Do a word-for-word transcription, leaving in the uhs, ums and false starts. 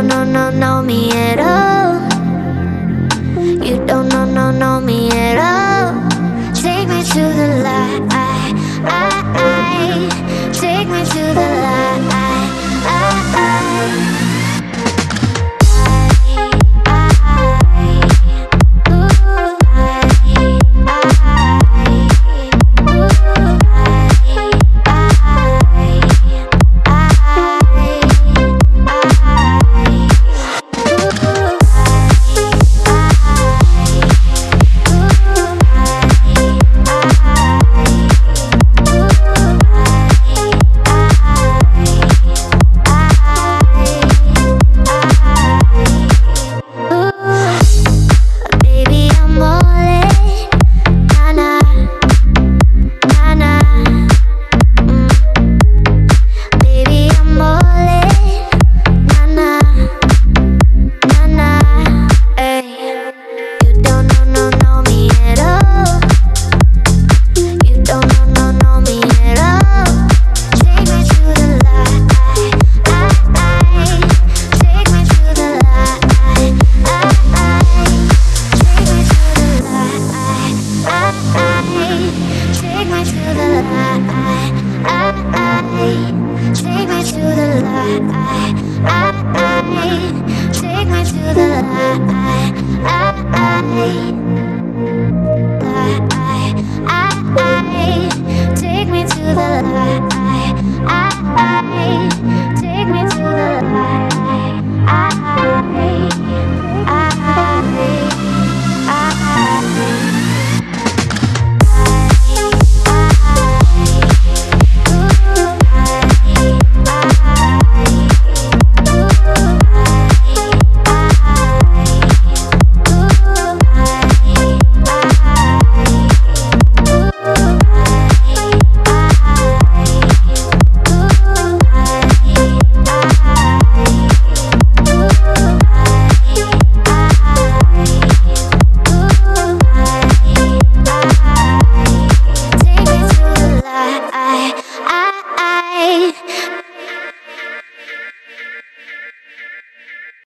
don't know, no, know me at all. You don't know, no, know me at all. Take me to the light. Take me to the light. Take me to the light.